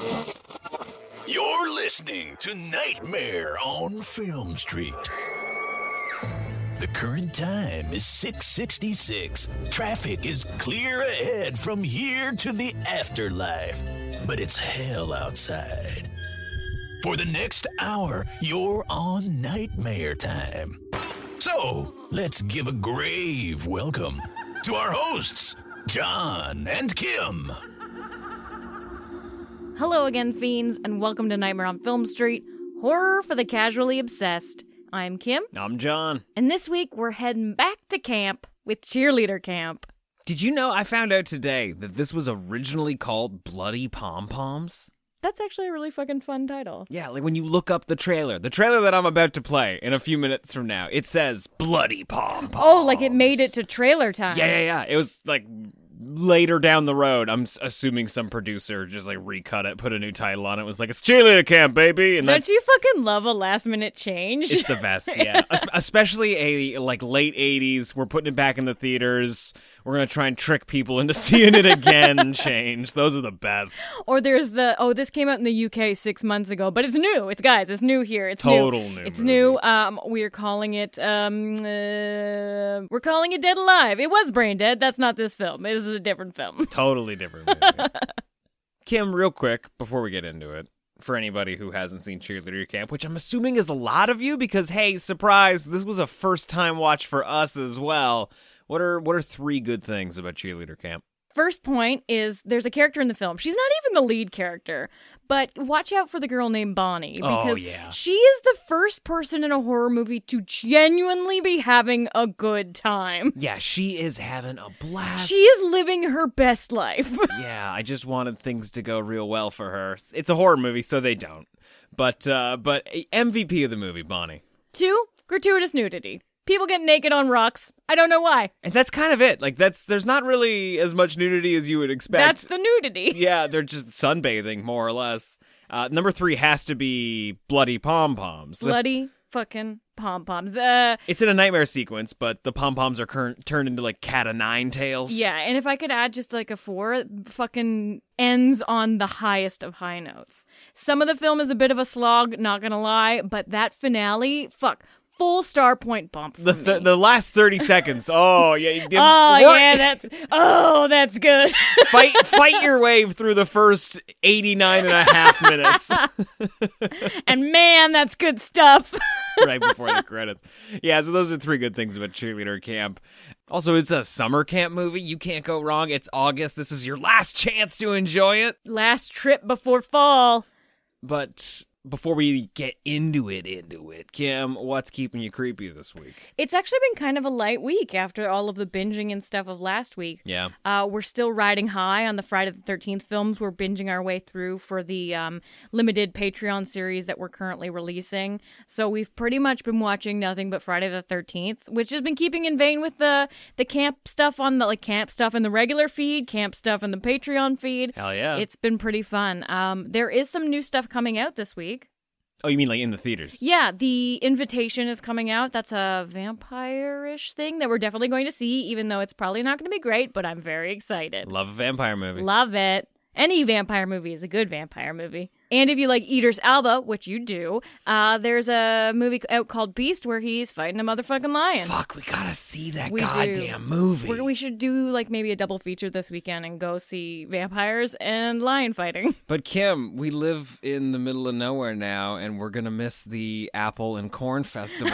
You're listening to Nightmare on Film Street. The current time is 6:66. Traffic is clear ahead from here to the afterlife, but it's hell outside. For the next hour, you're on Nightmare Time. So, let's give a grave welcome to our hosts, John and Kim. Hello again, fiends, and welcome to Nightmare on Film Street, horror for the casually obsessed. I'm Kim. I'm John. And this week, we're heading back to camp with Cheerleader Camp. Did you know I found out today that this was originally called Bloody Pom-Poms? That's actually a really fucking fun title. Yeah, like when you look up the trailer that I'm about to play in a few minutes from now, it says Bloody Pom-Poms. Oh, like it made it to trailer time. Yeah. It was like later down the road. I'm assuming some producer just like recut it, put a new title on it. It was like, it's Cheerleader Camp, baby. And Don't you fucking love a last minute change? It's the best, yeah. Especially a like late 80s. We're putting it back in the theaters. We're going to try and trick people into seeing it again change. Those are the best. Or there's this came out in the UK 6 months ago, but it's new. It's new here. It's Total new. new It's movie. new. We're calling it Dead Alive. It was Brain Dead. That's not this film. This is a different film. Totally different movie. Kim, real quick, before we get into it, for anybody who hasn't seen Cheerleader Camp, which I'm assuming is a lot of you because, hey, surprise, this was a first-time watch for us as well. What are three good things about Cheerleader Camp? First point is there's a character in the film. She's not even the lead character, but watch out for the girl named Bonnie because she is the first person in a horror movie to genuinely be having a good time. Yeah, she is having a blast. She is living her best life. Yeah, I just wanted things to go real well for her. It's a horror movie, so they don't. But MVP of the movie, Bonnie. 2, gratuitous nudity. People get naked on rocks. I don't know why. And that's kind of it. Like, there's not really as much nudity as you would expect. That's the nudity. Yeah, they're just sunbathing, more or less. Number 3 has to be Bloody Pom-Poms. Bloody fucking pom-poms. It's in a nightmare sequence, but the pom-poms are turned into, like, cat o' nine tails. Yeah, and if I could add just, like, a 4, it fucking ends on the highest of high notes. Some of the film is a bit of a slog, not gonna lie, but that finale, full star point bump for me. The last 30 seconds. Oh, yeah. That's good. Fight your way through the first 89 and a half minutes. And man, that's good stuff. Right before the credits. Yeah, so those are 3 good things about Cheerleader Camp. Also, it's a summer camp movie. You can't go wrong. It's August. This is your last chance to enjoy it. Last trip before fall. But before we get into it, Kim, what's keeping you creepy this week? It's actually been kind of a light week after all of the binging and stuff of last week. Yeah. We're still riding high on the Friday the 13th films we're binging our way through for the limited Patreon series that we're currently releasing. So we've pretty much been watching nothing but Friday the 13th, which has been keeping in vein with the camp stuff on the camp stuff in the regular feed, camp stuff in the Patreon feed. Hell yeah. It's been pretty fun. There is some new stuff coming out this week. Oh, you mean like in the theaters? Yeah, The Invitation is coming out. That's a vampire-ish thing that we're definitely going to see, even though it's probably not going to be great, but I'm very excited. Love a vampire movie. Love it. Any vampire movie is a good vampire movie. And if you like Idris Elba, which you do, there's a movie out called Beast where he's fighting a motherfucking lion. Fuck, we gotta see that We goddamn do. movie. We should do like maybe a double feature this weekend and go see vampires and lion fighting. But Kim, we live in the middle of nowhere now, and we're gonna miss the Apple and Corn Festival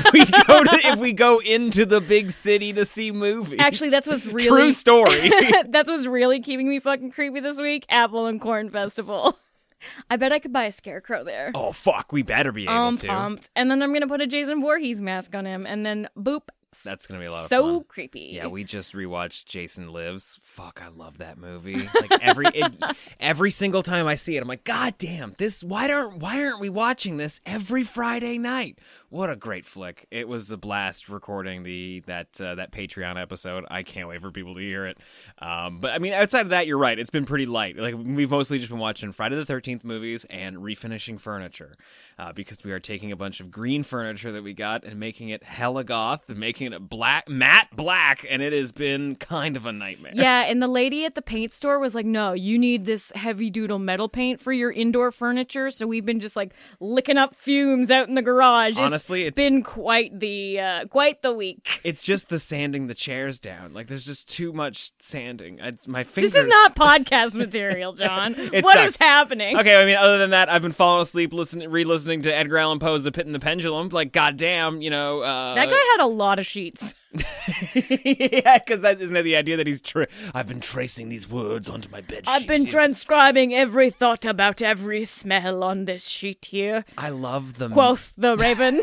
if we go into the big city to see movies. Actually, that's what's really true story. That's what's really keeping me fucking creepy this week. Apple and Corn Festival. I bet I could buy a scarecrow there. Oh fuck, we better be able to. Pumped. And then I'm gonna put a Jason Voorhees mask on him, and then boop. That's gonna be a lot of fun. So creepy. Yeah, we just rewatched Jason Lives. Fuck, I love that movie. Like every single time I see it, I'm like, God damn, this. Why aren't we watching this every Friday night? What a great flick! It was a blast recording that Patreon episode. I can't wait for people to hear it. But I mean, outside of that, you're right. It's been pretty light. Like we've mostly just been watching Friday the 13th movies and refinishing furniture, because we are taking a bunch of green furniture that we got and making it hella goth and making making it matte black, and it has been kind of a nightmare. Yeah, and the lady at the paint store was like, no, you need this heavy doodle metal paint for your indoor furniture. So we've been just like licking up fumes out in the garage. Honestly, it's been quite the week. It's just the sanding the chairs down. Like, there's just too much sanding. It's my fingers. This is not podcast material, John. What sucks. is happening? Okay, I mean, other tthan that, I've been falling asleep re-listening to Edgar Allan Poe's The Pit and the Pendulum. Like, goddamn, that guy had a lot of sheets. Yeah, because isn't that the idea that he's I've been tracing these words onto my bed sheet. I've been transcribing every thought about every smell on this sheet here. I love them. Quoth the raven.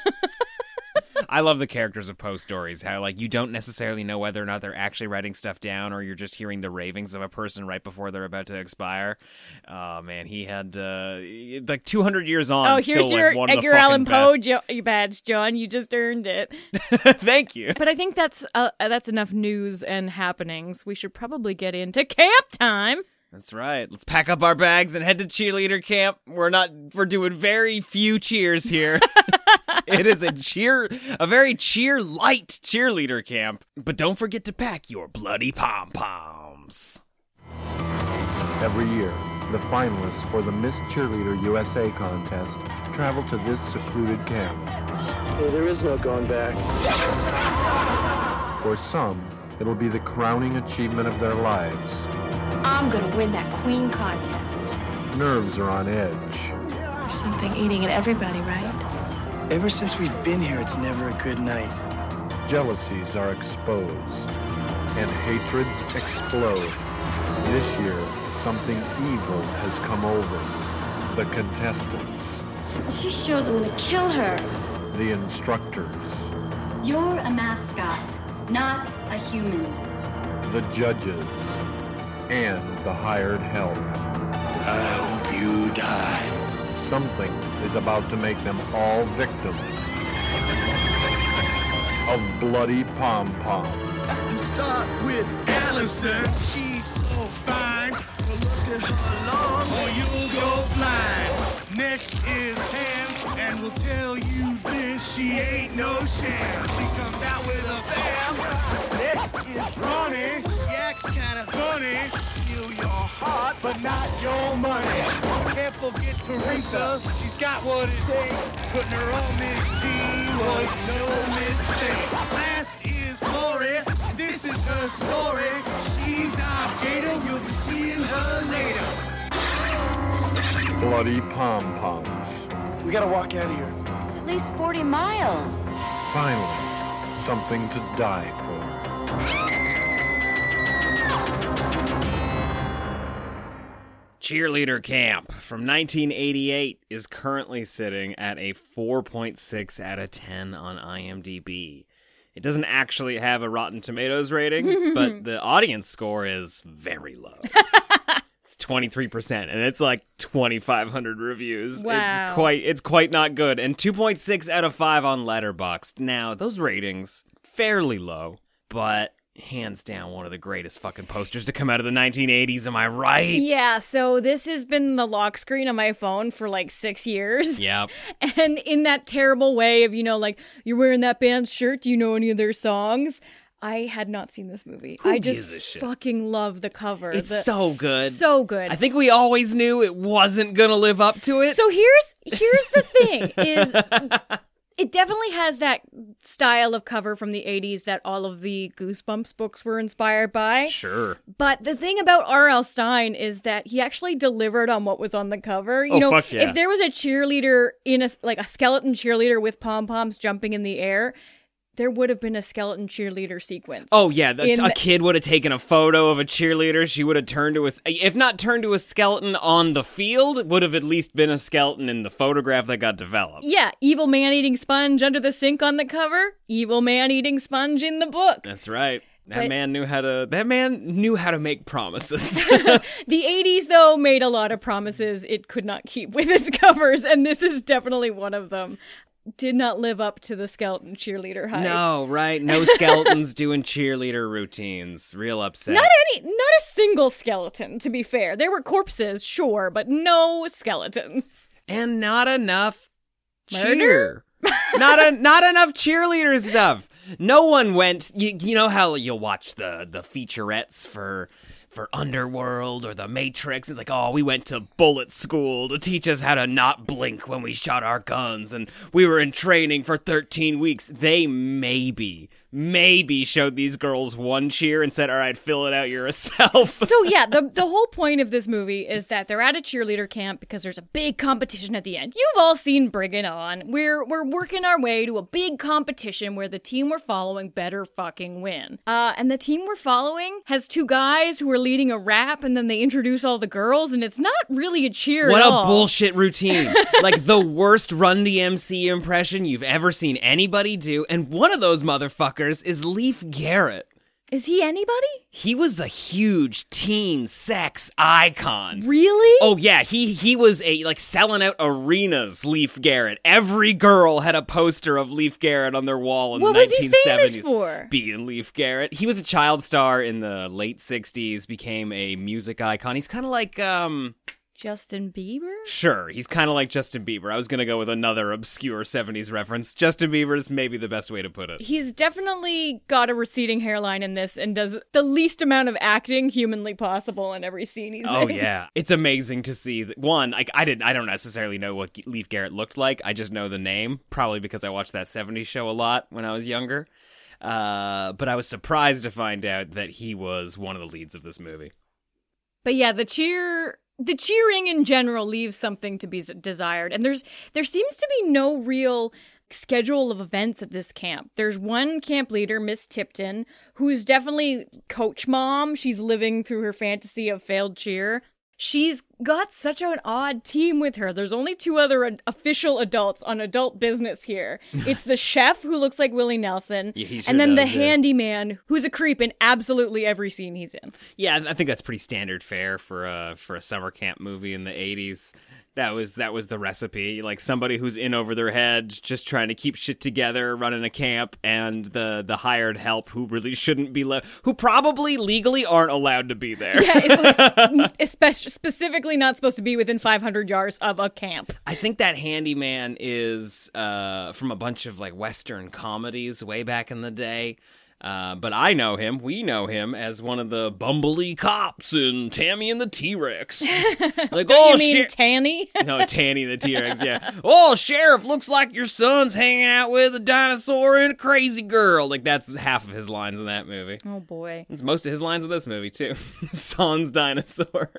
I love the characters of Poe stories, how, like, you don't necessarily know whether or not they're actually writing stuff down or you're just hearing the ravings of a person right before they're about to expire. Oh, man, he had, like, 200 years on. Oh, here's still, your one Edgar Allan Poe badge, John. You just earned it. Thank you. But I think that's enough news and happenings. We should probably get into camp time. That's right. Let's pack up our bags and head to cheerleader camp. We're doing very few cheers here. It is a very light cheerleader camp. But don't forget to pack your bloody pom-poms. Every year, the finalists for the Miss Cheerleader USA contest travel to this secluded camp. Well, there is no going back. For some, it'll be the crowning achievement of their lives. I'm gonna win that queen contest. Nerves are on edge. There's something eating at everybody, right? Ever since we've been here, it's never a good night. Jealousies are exposed, and hatreds explode. This year, something evil has come over. The contestants. She shows I'm gonna kill her. The instructors. You're a mascot, not a human. The judges. And the hired help. I hope you die. Something is about to make them all victims of bloody pom-poms. Start with Allison. She's so fine. But look at her long or you'll go blind. Next is Pam, and we'll tell you this. She ain't no sham. She comes out with a bam. Next is Ronnie. She acts kind of funny. Steal your heart, but not your money. Can't forget Teresa. She's got what it takes. Putting her on this team was no mistake. Last is Lori. This is her story. She's our gator. You'll be seeing her later. Bloody pom-poms. We gotta walk out of here. It's at least 40 miles. Finally, something to die for. Cheerleader Camp from 1988 is currently sitting at a 4.6 out of 10 on IMDb. It doesn't actually have a Rotten Tomatoes rating, but the audience score is very low. It's 23%, and it's like 2,500 reviews. Wow. It's quite not good. And 2.6 out of 5 on Letterboxd. Now, those ratings, fairly low, but hands down one of the greatest fucking posters to come out of the 1980s, am I right? Yeah, so this has been the lock screen on my phone for like 6 years. Yep. And in that terrible way of, like, you're wearing that band's shirt, do you know any of their songs? I had not seen this movie. Who I just gives a shit? fucking love the cover. It's so good. So good. I think we always knew it wasn't gonna live up to it. So here's the thing is it definitely has that style of cover from the 80s that all of the Goosebumps books were inspired by. Sure. But the thing about R.L. Stine is that he actually delivered on what was on the cover. Fuck yeah. If there was a cheerleader in a skeleton cheerleader with pom-poms jumping in the air, there would have been a skeleton cheerleader sequence. Oh, yeah. A kid would have taken a photo of a cheerleader. She would have turned to if not turned to a skeleton on the field, it would have at least been a skeleton in the photograph that got developed. Yeah. Evil man eating sponge under the sink on the cover. Evil man eating sponge in the book. That's right. That man knew how to make promises. The 80s, though, made a lot of promises it could not keep with its covers, and this is definitely one of them. Did not live up to the skeleton cheerleader hype. No, right? No skeletons doing cheerleader routines. Real upset. Not a single skeleton, to be fair. There were corpses, sure, but no skeletons. And not enough Murder? not enough cheerleader stuff. No one went. You know how you'll watch the featurettes for Underworld or The Matrix. It's like, oh, we went to bullet school to teach us how to not blink when we shot our guns, and we were in training for 13 weeks. They maybe showed these girls one cheer and said, all right, fill it out yourself. So yeah, the whole point of this movie is that they're at a cheerleader camp because there's a big competition at the end. You've all seen Bring It On. We're working our way to a big competition where the team we're following better fucking win. And the team we're following has two guys who are leading a rap, and then they introduce all the girls, and it's not really a cheer What at a all. bullshit routine. Like the worst Run DMC impression you've ever seen anybody do, and one of those motherfuckers is Leif Garrett. Is he anybody? He was a huge teen sex icon. Really? Oh yeah, he was selling out arenas, Leif Garrett. Every girl had a poster of Leif Garrett on their wall in What the 1970s. was he famous for? Being Leif Garrett. He was a child star in the late 60s, became a music icon. He's kind of like Justin Bieber? Sure, he's kind of like Justin Bieber. I was going to go with another obscure 70s reference. Justin Bieber is maybe the best way to put it. He's definitely got a receding hairline in this and does the least amount of acting humanly possible in every scene he's in. Oh, yeah. It's amazing to see that. One, I don't necessarily know what Leif Garrett looked like. I just know the name, probably because I watched that 70s show a lot when I was younger. But I was surprised to find out that he was one of the leads of this movie. But yeah, the cheering in general leaves something to be desired. And there seems to be no real schedule of events at this camp. There's one camp leader, Miss Tipton, who's definitely coach mom. She's living through her fantasy of failed cheer. She's got such an odd team with her. There's only two other official adults on adult business here. It's the chef, who looks like Willie Nelson, and then the handyman, who's a creep in absolutely every scene he's in. Yeah, I think that's pretty standard fare for a summer camp movie in the 80s. That was the recipe. Like somebody who's in over their head, just trying to keep shit together, running a camp, and the hired help who really shouldn't be who probably legally aren't allowed to be there. Yeah, it's like specifically not supposed to be within 500 yards of a camp. I think that handyman is from a bunch of like Western comedies way back in the day. But we know him as one of the bumbly cops in Tammy and the T-Rex. Like, Don't you mean Tanny? No, Tanny the T-Rex, yeah. Oh, Sheriff, looks like your son's hanging out with a dinosaur and a crazy girl. Like, that's half of his lines in that movie. Oh, boy. It's most of his lines in this movie, too. Sans dinosaur.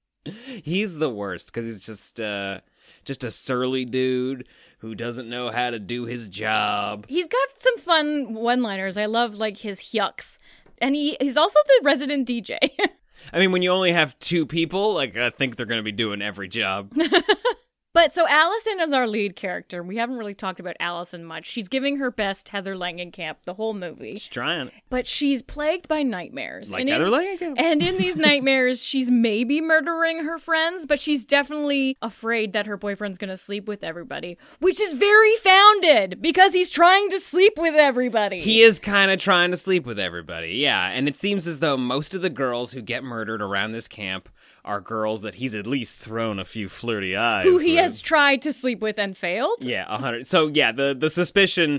He's the worst, because he's just a surly dude who doesn't know how to do his job. He's got some fun one-liners. I love, like, his yucks. And he's also the resident DJ. I mean, when you only have two people, like, I think they're going to be doing every job. But so Allison is our lead character. We haven't really talked about Allison much. She's giving her best Heather Langenkamp the whole movie. She's trying. But she's plagued by nightmares. Like Heather Langenkamp. And in these nightmares, she's maybe murdering her friends, but she's definitely afraid that her boyfriend's going to sleep with everybody, which is very founded because he's trying to sleep with everybody. He is kind of trying to sleep with everybody, yeah. And it seems as though most of the girls who get murdered around this camp are girls that he's at least thrown a few flirty eyes who he with. Has tried to sleep with and failed? Yeah, 100. So, yeah, the suspicion,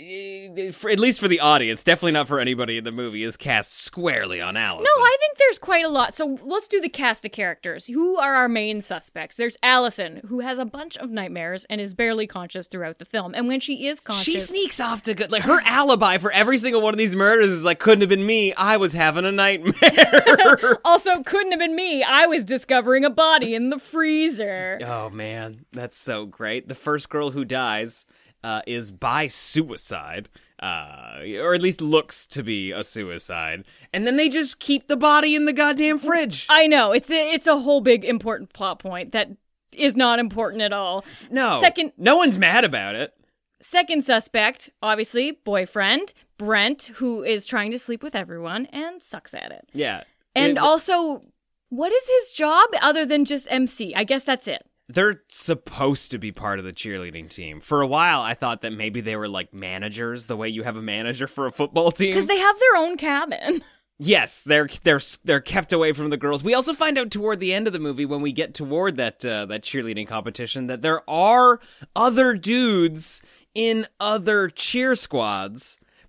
at least for the audience, definitely not for anybody in the movie, is cast squarely on Allison. No, I think there's quite a lot. So let's do the cast of characters. Who are our main suspects? There's Allison, who has a bunch of nightmares and is barely conscious throughout the film. And when she is conscious... She sneaks off to good... Like, her alibi for every single one of these murders is like, couldn't have been me. I was having a nightmare. Also, couldn't have been me. I was discovering a body in the freezer. Oh, man. That's so great. The first girl who dies is by suicide, or at least looks to be a suicide. And then they just keep the body in the goddamn fridge. I know. It's a whole big important plot point that is not important at all. No. No one's mad about it. Second suspect, obviously, boyfriend, Brent, who is trying to sleep with everyone and sucks at it. Yeah. And also, what is his job other than just MC? I guess that's it. They're supposed to be part of the cheerleading team. For a while, I thought that maybe they were like managers, the way you have a manager for a football team. Because they have their own cabin. Yes, they're kept away from the girls. We also find out toward the end of the movie, when we get toward that cheerleading competition, that there are other dudes in other cheer squads,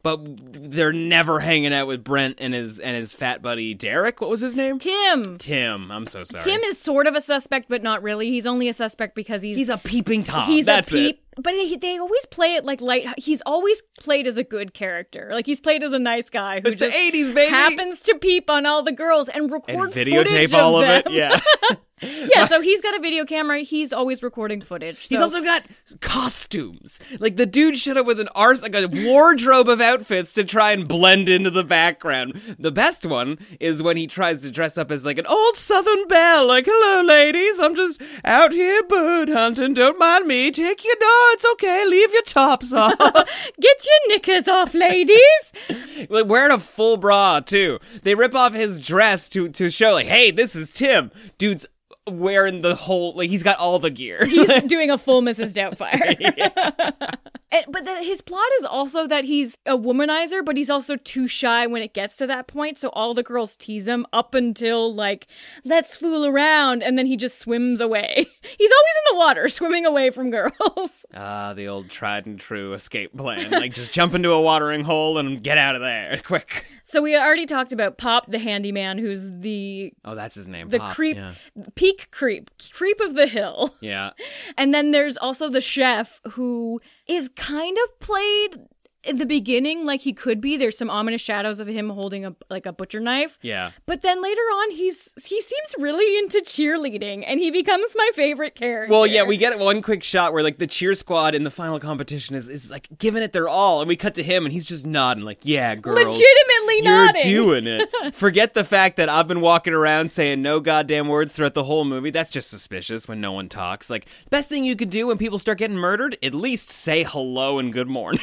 but they're never hanging out with Brent and his fat buddy Derek. What was his name? Tim. I'm so sorry. Tim is sort of a suspect, but not really. He's only a suspect because he's a peeping Tom. He's That's a peep. it. But they always play it like light. He's always played as a good character. Like he's played as a nice guy who It's just the 80s, baby. happens to peep on all the girls and record and footage videotape all of them. it. Yeah. Yeah, so he's got a video camera. He's always recording footage. He's so- also got costumes. Like the dude showed up with like a wardrobe of outfits to try and blend into the background. The best one is when he tries to dress up as like an old Southern belle. Like, hello, ladies. I'm just out here bird hunting. Don't mind me. Take your it's okay. Leave your tops off. Get your knickers off, ladies. Like wearing a full bra too. They rip off his dress to show like, hey, this is Tim. Dude's wearing the whole, like he's got all the gear. He's doing a full Mrs. Doubtfire. But his plot is also that he's a womanizer, but he's also too shy when it gets to that point. So all the girls tease him up until like, let's fool around. And then he just swims away. He's always in the water, swimming away from girls. The old tried and true escape plan. Like just jump into a watering hole and get out of there quick. So we already talked about Pop, the handyman, who's the... Oh, that's his name. The Pop, creep, yeah. peak creep of the hill. Yeah. And then there's also the chef who is kind of played in the beginning like he could be. There's some ominous shadows of him holding a butcher knife. Yeah. But then later on, he seems really into cheerleading, and he becomes my favorite character. Well, yeah, we get one quick shot where like the cheer squad in the final competition is like giving it their all, and we cut to him and he's just nodding like, yeah, girls. Legitimately nodding. You're doing it. Forget the fact that I've been walking around saying no goddamn words throughout the whole movie. That's just suspicious when no one talks. Like, the best thing you could do when people start getting murdered, at least say hello and good morning.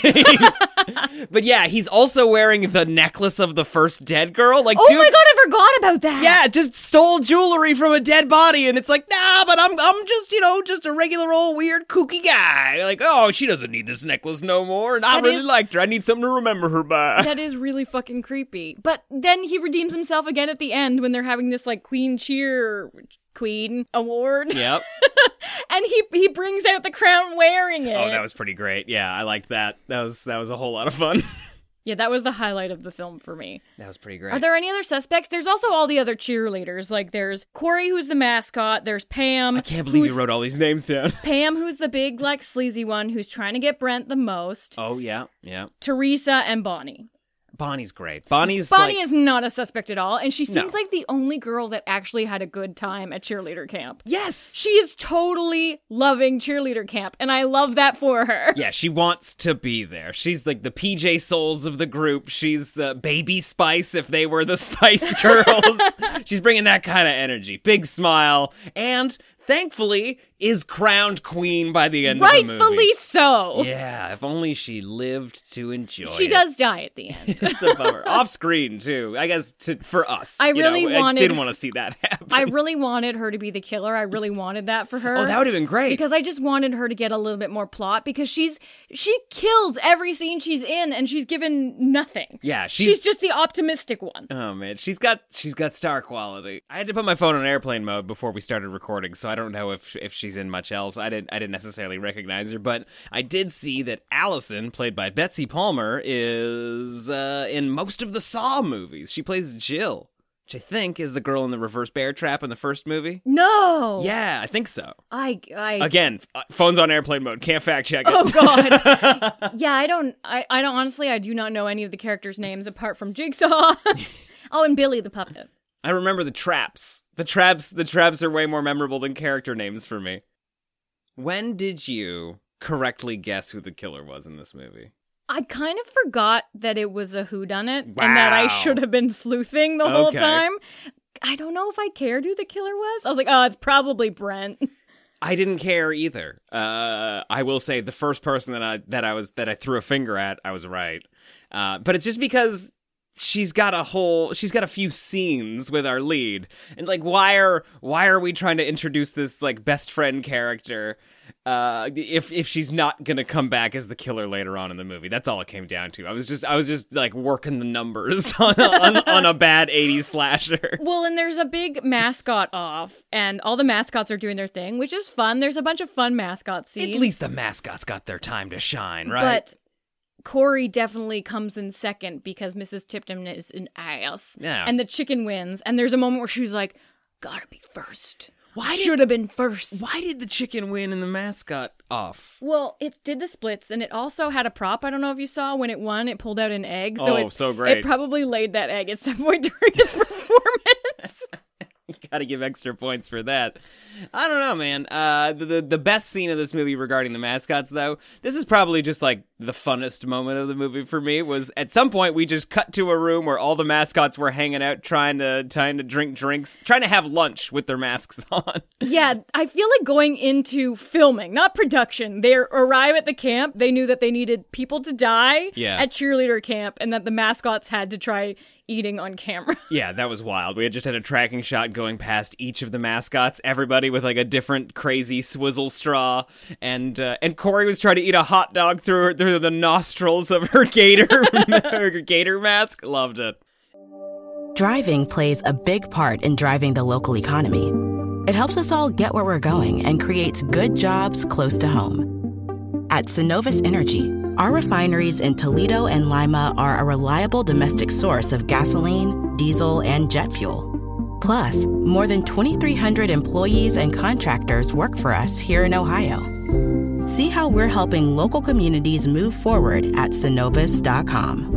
But yeah, he's also wearing the necklace of the first dead girl. Like, oh dude, my god, I forgot about that. Yeah, just stole jewelry from a dead body, and it's like, nah, but I'm just, just a regular old weird kooky guy. Like, oh, she doesn't need this necklace no more, and I really liked her. I need something to remember her by. That is really fucking creepy. But then he redeems himself again at the end when they're having this like Queen award. Yep. And he brings out the crown wearing it. Oh, that was pretty great. Yeah, I liked that. That was a whole lot of fun. Yeah, that was the highlight of the film for me. That was pretty great. Are there any other suspects? There's also all the other cheerleaders. Like, there's Corey, who's the mascot. There's Pam. I can't believe you wrote all these names down. Pam, who's the big, like, sleazy one who's trying to get Brent the most. Oh, yeah. Teresa and Bonnie. Bonnie's great. Bonnie is not a suspect at all, and she seems like the only girl that actually had a good time at cheerleader camp. Yes! She is totally loving cheerleader camp, and I love that for her. Yeah, she wants to be there. She's like the PJ Souls of the group. She's the Baby Spice if they were the Spice Girls. She's bringing that kind of energy. Big smile, and thankfully is crowned queen by the end of the movie. Rightfully so. Yeah, if only she lived to enjoy it. She does die at the end. It's a bummer. Off screen, too. I guess for us. I didn't want to see that happen. I really wanted her to be the killer. I really wanted that for her. Oh, that would have been great. Because I just wanted her to get a little bit more plot, because she kills every scene she's in, and she's given nothing. Yeah, she's just the optimistic one. Oh man, she's got star quality. I had to put my phone on airplane mode before we started recording, so I don't know if she's in much else. I didn't necessarily recognize her, but I did see that Allison, played by Betsy Palmer, is in most of the Saw movies. She plays Jill, which I think is the girl in the reverse bear trap in the first movie. No. Yeah, I think so. Again, phone's on airplane mode. Can't fact check it. Oh god. Yeah, I don't honestly, I do not know any of the characters' names apart from Jigsaw. Oh, and Billy the puppet. I remember the traps. The traps are way more memorable than character names for me. When did you correctly guess who the killer was in this movie? I kind of forgot that it was a whodunit and that I should have been sleuthing the whole time. I don't know if I cared who the killer was. I was like, oh, it's probably Brent. I didn't care either. I will say the first person that I threw a finger at, I was right. But it's just because she's got a few scenes with our lead, and like, why are we trying to introduce this like best friend character if she's not gonna come back as the killer later on in the movie? That's all it came down to. I was just like working the numbers on a bad 80s slasher. Well, and there's a big mascot off, and all the mascots are doing their thing, which is fun. There's a bunch of fun mascot scenes. At least the mascots got their time to shine, right? But Corey definitely comes in second because Mrs. Tipton is an ass. Yeah. And the chicken wins. And there's a moment where she's like, gotta be first. Should have been first. Why did the chicken win and the mascot off? Well, it did the splits, and it also had a prop. I don't know if you saw when it won, it pulled out an egg. So so great. It probably laid that egg at some point during its performance. You gotta give extra points for that. I don't know, man. The best scene of this movie regarding the mascots, though, this is probably just like the funnest moment of the movie for me, was at some point we just cut to a room where all the mascots were hanging out trying to drink drinks, trying to have lunch with their masks on. Yeah, I feel like going into filming, not production, they arrive at the camp, they knew that they needed people to die at cheerleader camp, and that the mascots had to try eating on camera. Yeah, that was wild. We had just had a tracking shot going past each of the mascots, everybody with like a different crazy swizzle straw, and Corey was trying to eat a hot dog through the nostrils of her gator mask. Loved it. Driving plays a big part in driving the local economy. It helps us all get where we're going and creates good jobs close to home. At Synovus Energy, our refineries in Toledo and Lima are a reliable domestic source of gasoline, diesel, and jet fuel. Plus, more than 2,300 employees and contractors work for us here in Ohio. See how we're helping local communities move forward at Synovus.com.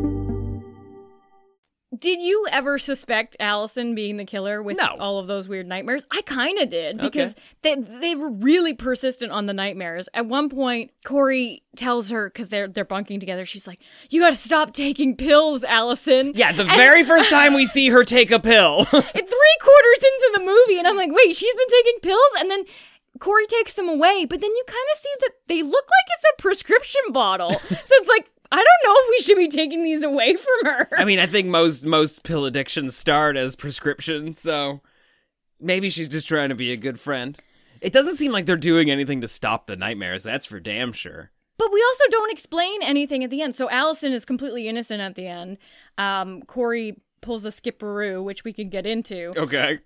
Did you ever suspect Allison being the killer with all of those weird nightmares? I kind of did, because they were really persistent on the nightmares. At one point, Corey tells her, because they're bunking together, she's like, you gotta stop taking pills, Allison. Yeah, very first time we see her take a pill. 3 quarters into the movie, and I'm like, wait, she's been taking pills? And then Corey takes them away, but then you kind of see that they look like it's a prescription bottle. So it's like, I don't know if we should be taking these away from her. I mean, I think most pill addictions start as prescription, so maybe she's just trying to be a good friend. It doesn't seem like they're doing anything to stop the nightmares, that's for damn sure. But we also don't explain anything at the end. So Allison is completely innocent at the end. Corey pulls a skipperoo, which we can get into. Okay.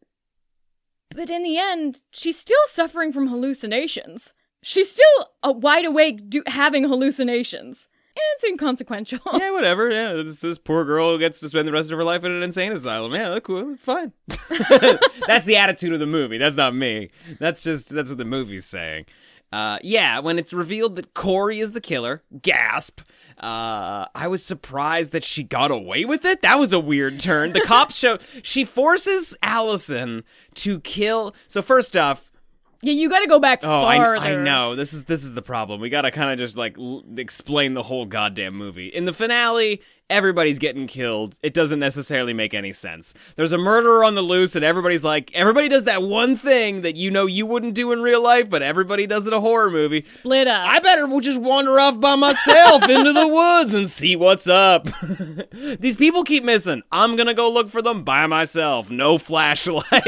But in the end, she's still suffering from hallucinations. She's still wide awake having hallucinations. It's inconsequential. Yeah, whatever. Yeah, this poor girl gets to spend the rest of her life in an insane asylum. Yeah, that's cool. Fine. That's the attitude of the movie. That's not me. That's what the movie's saying. Yeah, when it's revealed that Corey is the killer, gasp. I was surprised that she got away with it. That was a weird turn. The cops show she forces Allison to kill. So first off, yeah, you gotta go back farther. I know. This is the problem. We gotta kind of just, like, explain the whole goddamn movie. In the finale, everybody's getting killed. It doesn't necessarily make any sense. There's a murderer on the loose, and everybody does that one thing that you know you wouldn't do in real life, but everybody does in a horror movie. Split up. I better just wander off by myself into the woods and see what's up. These people keep missing. I'm gonna go look for them by myself. No flashlight.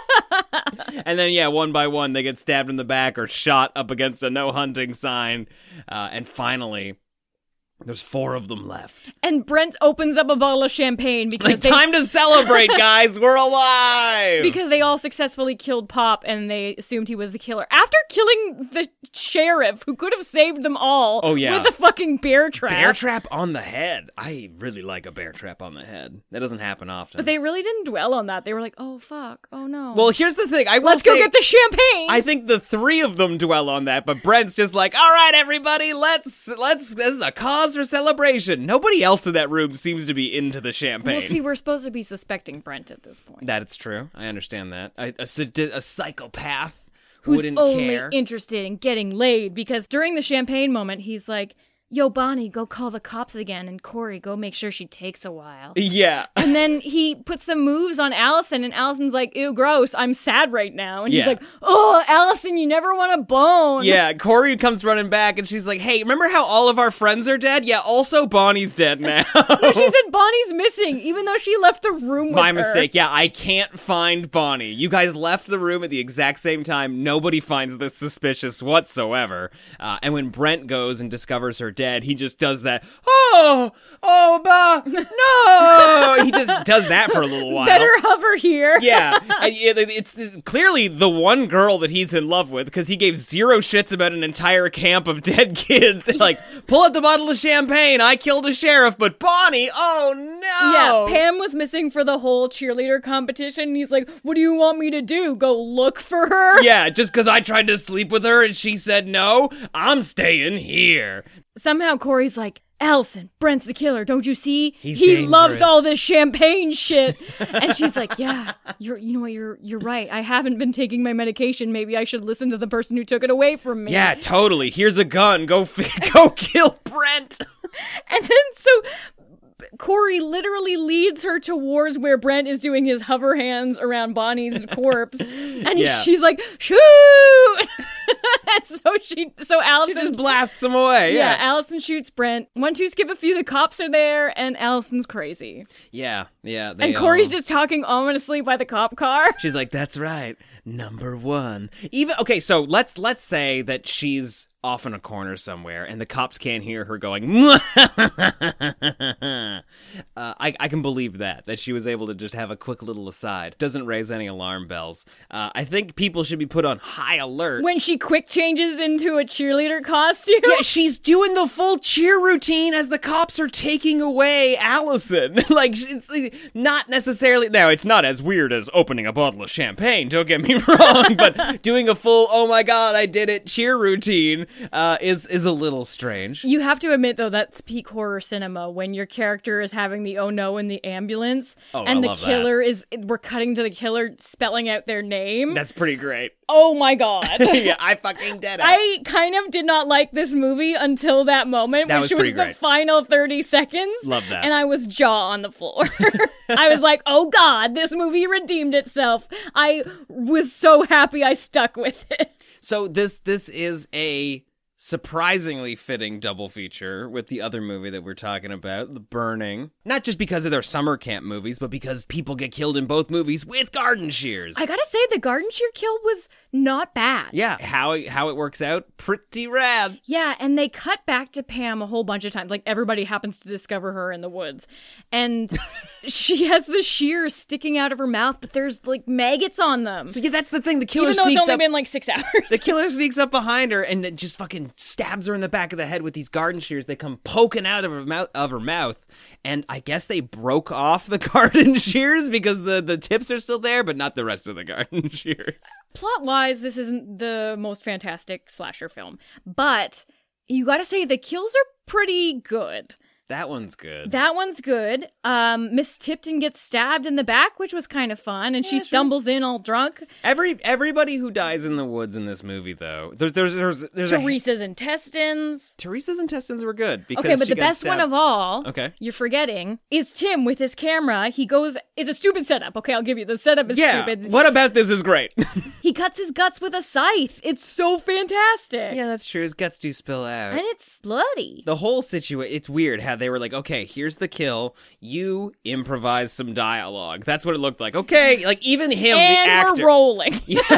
And then, yeah, one by one, they get stabbed in the back or shot up against a no hunting sign. And finally, there's 4 of them left. And Brent opens up a bottle of champagne because time to celebrate, guys. We're alive. Because they all successfully killed Pop, and they assumed he was the killer. After killing the sheriff, who could have saved them all with a fucking bear trap. Bear trap on the head. I really like a bear trap on the head. That doesn't happen often. But they really didn't dwell on that. They were like, oh, fuck. Oh, no. Well, here's the thing. Let's go get the champagne. I think the 3 of them dwell on that, but Brent's just like, all right, everybody, let's, this is a cause for celebration. Nobody else in that room seems to be into the champagne. Well, see, we're supposed to be suspecting Brent at this point. That's true. I understand that. A psychopath who's wouldn't only care. Interested in getting laid, because during the champagne moment, he's like, yo, Bonnie, go call the cops again, and Corey, go make sure she takes a while. Yeah. And then he puts some moves on Allison, and Allison's like, ew, gross, I'm sad right now. And he's like, oh, Allison, you never want a bone. Yeah, Corey comes running back, and she's like, hey, remember how all of our friends are dead? Yeah, also Bonnie's dead now. No, she said Bonnie's missing, even though she left the room with her. My mistake. Yeah, I can't find Bonnie. You guys left the room at the exact same time. Nobody finds this suspicious whatsoever. And when Brent goes and discovers her dead, he just does that, no! He just does that for a little while. Better hover here. Yeah, and it's clearly the one girl that he's in love with, because he gave zero shits about an entire camp of dead kids. Like, pull out the bottle of champagne, I killed a sheriff, but Bonnie, oh no! Yeah, Pam was missing for the whole cheerleader competition, and he's like, what do you want me to do? Go look for her? Yeah, just because I tried to sleep with her and she said no, I'm staying here. Somehow Corey's like, Allison, Brent's the killer, don't you see? He's he dangerous. loves all this champagne shit. And she's like, yeah, you're right. I haven't been taking my medication. Maybe I should listen to the person who took it away from me. Yeah, totally. Here's a gun. Go kill Brent. And then so Corey literally leads her towards where Brent is doing his hover hands around Bonnie's corpse. And she's like, shoot! And so Allison She just blasts him away. Yeah, Allison shoots Brent. 1, 2, skip a few. The cops are there, and Allison's crazy. Yeah. And Corey's just talking ominously by the cop car. She's like, "That's right, number 1." Even okay, so let's say that she's off in a corner somewhere, and the cops can't hear her going. I can believe that she was able to just have a quick little aside. Doesn't raise any alarm bells. I think people should be put on high alert when she quick changes into a cheerleader costume. Yeah, she's doing the full cheer routine as the cops are taking away Allison. Like, it's not necessarily. Now, it's not as weird as opening a bottle of champagne. Don't get me wrong, but doing a full "oh my god, I did it" cheer routine is a little strange. You have to admit, though, that's peak horror cinema when your character is having the "oh no" in the ambulance, and the killer we're cutting to the killer spelling out their name. That's pretty great. Oh my god. Yeah, I fucking did it. I kind of did not like this movie until that moment, which was the final 30 seconds. Love that. And I was jaw on the floor. I was like, oh god, this movie redeemed itself. I was so happy I stuck with it. So this is a surprisingly fitting double feature with the other movie that we're talking about, The Burning. Not just because of their summer camp movies, but because people get killed in both movies with garden shears. I gotta say, the garden shear kill was not bad. Yeah, how it works out, pretty rad. Yeah, and they cut back to Pam a whole bunch of times. Like, everybody happens to discover her in the woods. And she has the shears sticking out of her mouth, but there's, like, maggots on them. So, yeah, that's the thing. The killer sneaks up. Even though it's only been, like, 6 hours. The killer sneaks up behind her and just fucking stabs her in the back of the head with these garden shears. They come poking out of her mouth. And I guess they broke off the garden shears because the tips are still there, but not the rest of the garden shears. Plot-wise, this isn't the most fantastic slasher film, but you gotta say the kills are pretty good. That one's good. Miss Tipton gets stabbed in the back, which was kind of fun, and she stumbles in all drunk. Everybody who dies in the woods in this movie, though, there's Teresa's intestines. Teresa's intestines were good. Because okay, but the best one of all, okay, you're forgetting, is Tim with his camera. He goes, it's a stupid setup. Okay, I'll give you the setup is stupid. What about this is great? He cuts his guts with a scythe. It's so fantastic. Yeah, that's true. His guts do spill out, and it's bloody. The whole situation. It's weird how they were like, okay, here's the kill. You improvise some dialogue. That's what it looked like. Okay, like even him, and the actor. We're rolling.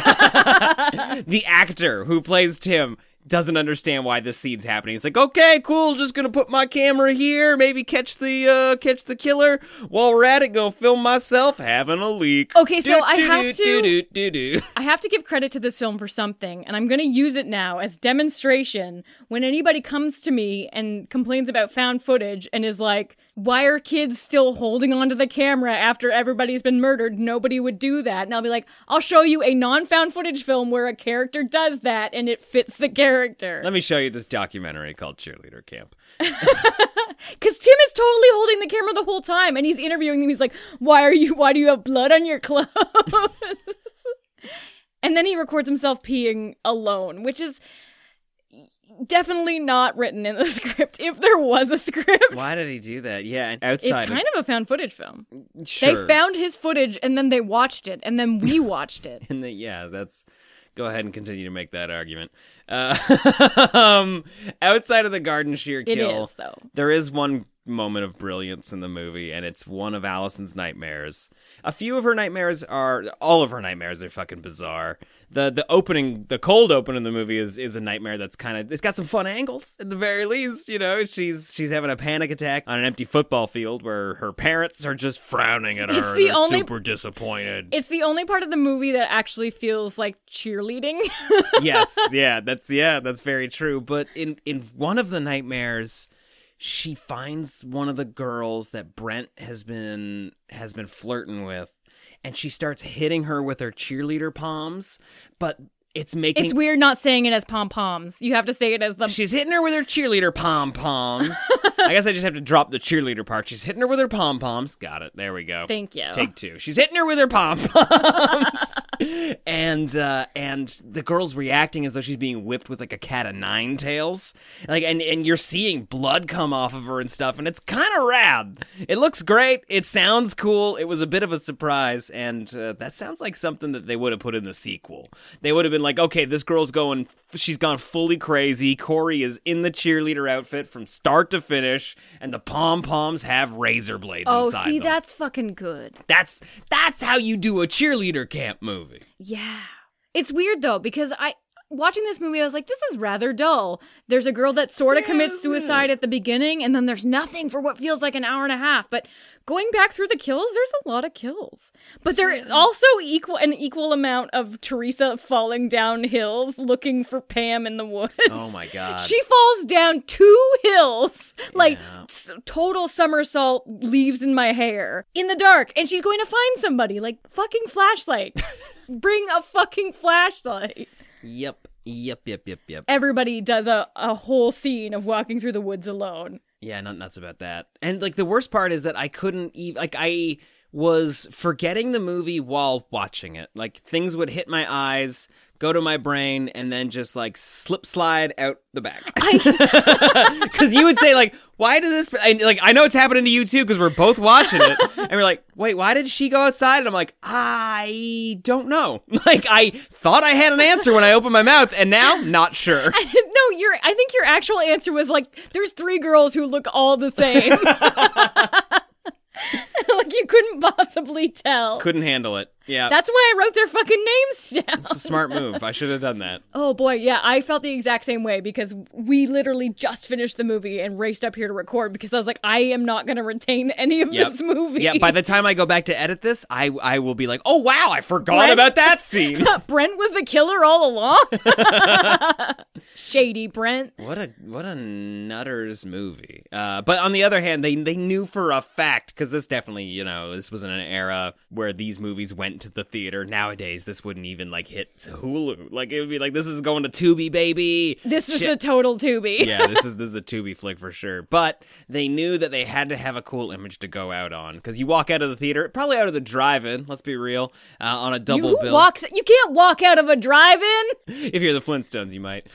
The actor who plays Tim doesn't understand why this scene's happening. It's like, okay, cool, just gonna put my camera here, maybe catch the killer. While we're at it, gonna film myself having a leak. Okay, so I have to give credit to this film for something, and I'm gonna use it now as demonstration. When anybody comes to me and complains about found footage and is like, why are kids still holding onto the camera after everybody's been murdered? Nobody would do that. And I'll be like, I'll show you a non-found footage film where a character does that and it fits the character. Let me show you this documentary called Cheerleader Camp. Because Tim is totally holding the camera the whole time and he's interviewing them. He's like, why do you have blood on your clothes? And then he records himself peeing alone, which is definitely not written in the script, if there was a script. Why did he do that? Yeah, and outside it's kind of a found footage film. Sure. They found his footage and then they watched it and then we watched it. And that's go ahead and continue to make that argument. Outside of the garden shear kill, it is, though. There is one moment of brilliance in the movie, and it's one of Allison's nightmares. A few of her nightmares all of her nightmares are fucking bizarre. The cold open in the movie is a nightmare that's it's got some fun angles at the very least. You know, she's having a panic attack on an empty football field where her parents are just frowning at her. They're super disappointed. It's the only part of the movie that actually feels like cheerleading. Yes, that's very true. But in one of the nightmares, she finds one of the girls that Brent has been flirting with, and she starts hitting her with her cheerleader palms, but it's weird not saying it as pom-poms. You have to say it as the... She's hitting her with her cheerleader pom-poms. I guess I just have to drop the cheerleader part. She's hitting her with her pom-poms. Got it. There we go. Thank you. Take 2. She's hitting her with her pom-poms. and the girl's reacting as though she's being whipped with like a cat of nine tails. Like, and you're seeing blood come off of her and stuff, and it's kind of rad. It looks great. It sounds cool. It was a bit of a surprise, and that sounds like something that they would have put in the sequel. They would have been like, okay, this girl's she's gone fully crazy. Corey is in the cheerleader outfit from start to finish, and the pom-poms have razor blades inside them. That's fucking good. That's how you do a cheerleader camp movie. Yeah. It's weird, though, because watching this movie, I was like, this is rather dull. There's a girl that sort of commits suicide at the beginning, and then there's nothing for what feels like an hour and a half. But going back through the kills, there's a lot of kills. But there's also an equal amount of Teresa falling down hills looking for Pam in the woods. Oh my God. She falls down 2 hills, total somersault, leaves in my hair, in the dark, and she's going to find somebody, like, fucking flashlight. Bring a fucking flashlight. Yep. Everybody does a whole scene of walking through the woods alone. Yeah, not nuts about that. And, like, the worst part is that I couldn't even, like, I was forgetting the movie while watching it. Like, things would hit my eyes, go to my brain, and then just, like, slide out the back. Because you would say, like, why did this... I know it's happening to you, too, because we're both watching it. And we're like, wait, why did she go outside? And I'm like, I don't know. Like, I thought I had an answer when I opened my mouth, and now, not sure. I think your actual answer was, like, there's 3 girls who look all the same. Like, you couldn't possibly tell. Couldn't handle it. Yeah. That's why I wrote their fucking names down. It's a smart move. I should have done that. Oh, boy. Yeah, I felt the exact same way because we literally just finished the movie and raced up here to record because I was like, I am not going to retain any of this movie. Yeah, by the time I go back to edit this, I will be like, oh, wow, I forgot about that scene. Brent was the killer all along? Shady Brent. What a nutters movie. But on the other hand, they knew for a fact, because this definitely, this was in an era where these movies went to the theater. Nowadays, this wouldn't even, like, hit Hulu. Like, it would be like, this is going to Tubi, baby. This is a total Tubi. Yeah, this is a Tubi flick for sure. But they knew that they had to have a cool image to go out on. Because you walk out of the theater, probably out of the drive-in, let's be real, on a double bill. You can't walk out of a drive-in? If you're the Flintstones, you might.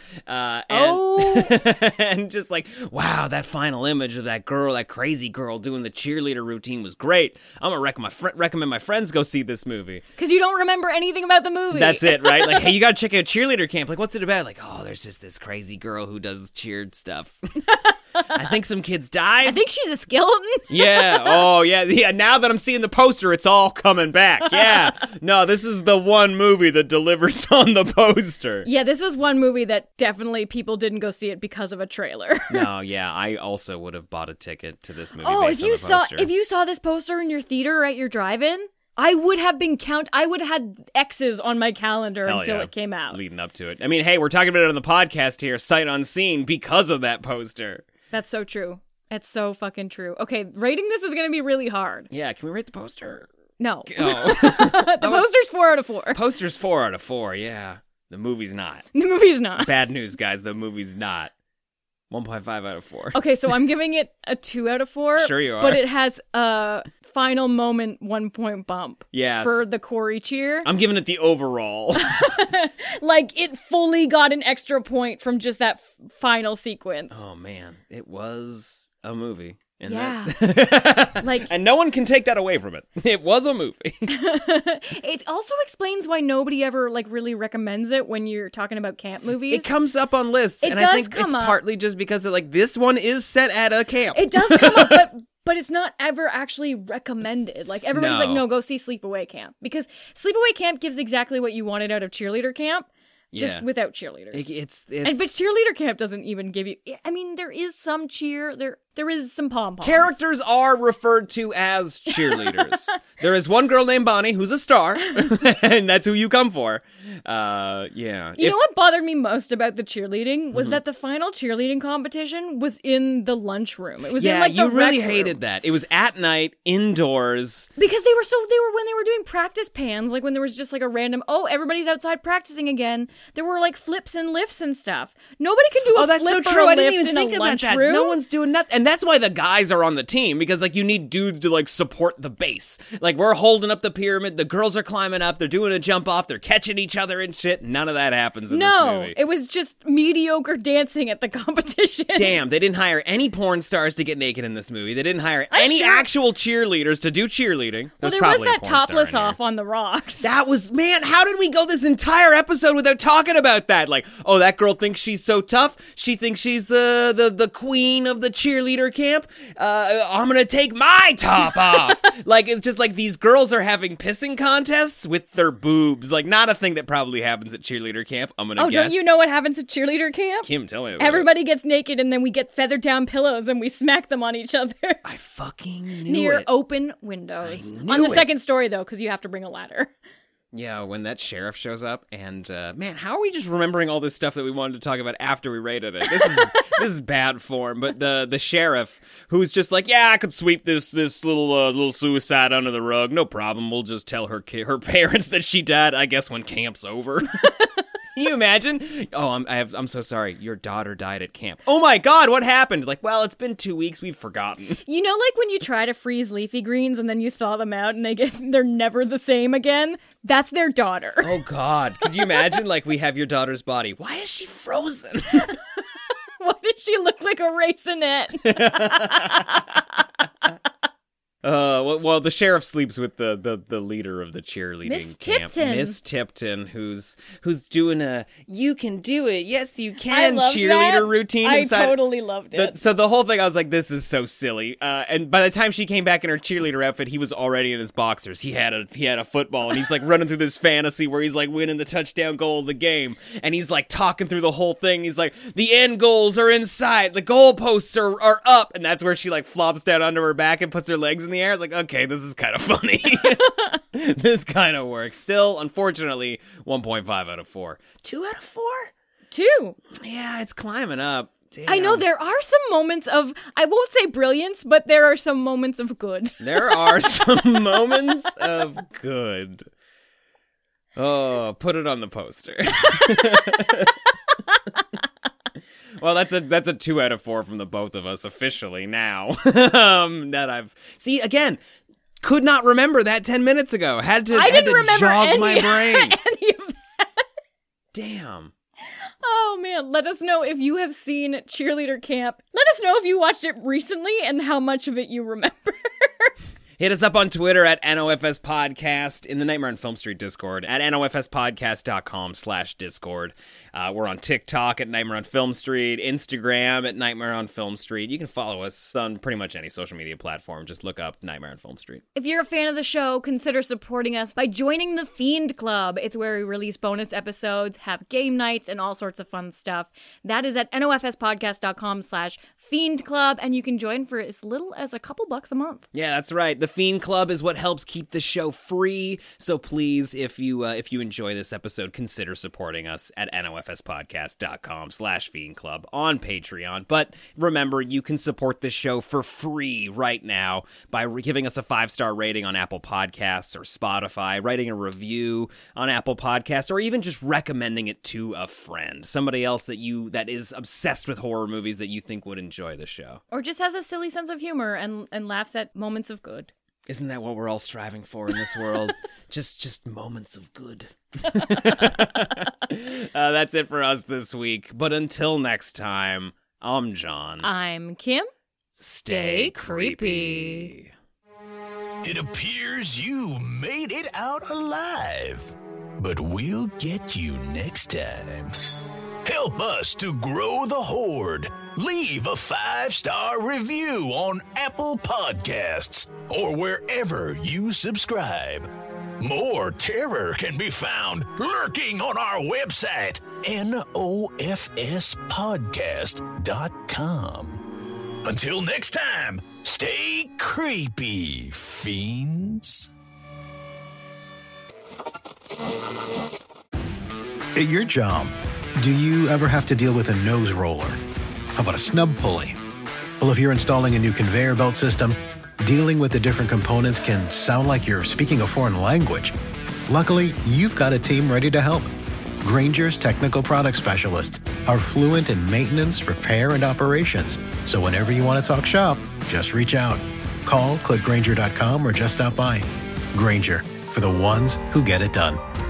And just like, wow, that final image of that girl, that crazy girl doing the cheerleader routine was great. I'm going to recommend my friends go see this movie. Because you don't remember anything about the movie. That's it, right? Like, hey, you got to check out Cheerleader Camp. Like, what's it about? Like, oh, there's just this crazy girl who does cheered stuff. I think some kids died. I think she's a skeleton. Yeah. Oh, yeah. Yeah. Now that I'm seeing the poster, it's all coming back. Yeah. No, this is the one movie that delivers on the poster. Yeah, this was one movie that definitely people didn't go see it because of a trailer. No, yeah. I also would have bought a ticket to this movie if you saw this poster in your theater or at your drive-in, I would have been I would have had X's on my calendar until it came out. Leading up to it. I mean, hey, we're talking about it on the podcast here, sight unseen, because of that poster. That's so true. It's so fucking true. Okay, rating this is going to be really hard. Yeah, can we rate the poster? No. Oh. The poster's 4 out of 4. Poster's 4 out of 4, yeah. The movie's not. The movie's not. Bad news, guys. The movie's not. 1.5 out of 4. Okay, so I'm giving it a 2 out of 4. Sure you are. But it has a final moment 1-point bump. Yes. For the Corey cheer. I'm giving it the overall. Like, it fully got an extra point from just that final sequence. Oh, man. It was a movie. And Yeah. and no one can take that away from it. It was a movie. It also explains why nobody ever really recommends it when you're talking about camp movies. It comes up on lists, It and does I think come it's up. partly just because this one is set at a camp. It does come up, but it's not ever actually recommended. Everybody's no, go see Sleepaway Camp. Because Sleepaway Camp gives exactly what you wanted out of cheerleader camp. Just without cheerleaders. But cheerleader camp doesn't even give you... I mean, there is some cheer. There is some pom-poms. Characters are referred to as cheerleaders. There is one girl named Bonnie who's a star, and that's who you come for. Yeah. You know what bothered me most about the cheerleading was that the final cheerleading competition was in the lunchroom. It was in the you really rec room. hated that. It was at night, indoors. Because they were when they were doing practice pans, when there was just a random, everybody's outside practicing again. There were flips and lifts and stuff. Nobody can do a that's flip so or true. a I didn't lift even in think a about that. lunchroom. No one's doing nothing. And that's why the guys are on the team, because you need dudes to support the base. We're holding up the pyramid, the girls are climbing up, they're doing a jump off, they're catching each other and shit. None of that happens in this movie. It was just mediocre dancing at the competition. Damn, they didn't hire any porn stars to get naked in this movie. They didn't hire any actual cheerleaders to do cheerleading. Well, there was that topless off on the rocks. That was, man, how did we go this entire episode without talking about that? That girl thinks she's so tough. She thinks she's the queen of the cheerleader camp. I'm gonna take my top off. It's just these girls are having pissing contests with their boobs. Not a thing that probably happens at cheerleader camp, I'm gonna guess. Don't you know what happens at cheerleader camp? Kim, tell me about Everybody gets naked and then we get feathered down pillows and we smack them on each other. I fucking knew Near it. open windows. I knew On the it. second story, though, because you have to bring a ladder. Yeah, when that sheriff shows up, and man, how are we just remembering all this stuff that we wanted to talk about after we rated it? This is bad form. But the sheriff, who's just I could sweep this little suicide under the rug, no problem. We'll just tell her parents that she died, I guess, when camp's over. Can you imagine? Oh, I'm so sorry. Your daughter died at camp. Oh my God, what happened? Well, it's been 2 weeks. We've forgotten. You know, when you try to freeze leafy greens and then you thaw them out and they're never the same again? That's their daughter. Oh God, could you imagine? We have your daughter's body. Why is she frozen? Why does she look like a raisinette? Well, the sheriff sleeps with the leader of the cheerleading Miss camp, Tipton. Miss Tipton, who's doing a "you can do it, yes you can" I loved cheerleader that. routine. I inside. totally loved it. So the whole thing, I was like, this is so silly. And by the time she came back in her cheerleader outfit, he was already in his boxers. He had a football, and he's running through this fantasy where he's winning the touchdown goal of the game, and he's talking through the whole thing. He's the end goals are in sight, the goalposts are up, and that's where she flops down onto her back and puts her legs in the air. I was okay, this is kind of funny. This kind of works. Still, unfortunately, 1.5 out of 4. 2 out of 4? 2. Yeah, it's climbing up. Damn. I know there are some moments of, I won't say brilliance, but there are some moments of good. There are some moments of good. Oh, put it on the poster. Well, that's a 2 out of 4 from the both of us officially now. That I've again, could not remember that 10 minutes ago. Had to jog my brain. Any of that. Damn. Oh man, let us know if you have seen Cheerleader Camp. Let us know if you watched it recently and how much of it you remember. Hit us up on Twitter at NOFS Podcast, in the Nightmare on Film Street Discord, at nofspodcast.com/Discord. We're on TikTok at Nightmare on Film Street, Instagram at Nightmare on Film Street. You can follow us on pretty much any social media platform. Just look up Nightmare on Film Street. If you're a fan of the show, consider supporting us by joining the Fiend Club. It's where we release bonus episodes, have game nights, and all sorts of fun stuff. That is at nofspodcast.com/Fiend Club, and you can join for as little as a couple bucks a month. Yeah, that's right. The Fiend Club is what helps keep the show free. So please, if you enjoy this episode, consider supporting us at nofspodcast.com/Fiend Club on Patreon. But remember, you can support this show for free right now by giving us a 5-star rating on Apple Podcasts or Spotify, writing a review on Apple Podcasts, or even just recommending it to a friend, somebody else that is obsessed with horror movies that you think would enjoy the show. Or just has a silly sense of humor and laughs at moments of good. Isn't that what we're all striving for in this world? just moments of good. That's it for us this week. But until next time, I'm John. I'm Kim. stay creepy. It appears you made it out alive, but we'll get you next time. Help us to grow the horde. Leave a 5-star review on Apple Podcasts or wherever you subscribe. More terror can be found lurking on our website, nofspodcast.com. Until next time, stay creepy, fiends. At your job, do you ever have to deal with a nose roller? How about a snub pulley? Well, if you're installing a new conveyor belt system, dealing with the different components can sound like you're speaking a foreign language. Luckily, you've got a team ready to help. Grainger's technical product specialists are fluent in maintenance, repair, and operations. So whenever you want to talk shop, just reach out. Call, click Grainger.com, or just stop by. Grainger, for the ones who get it done.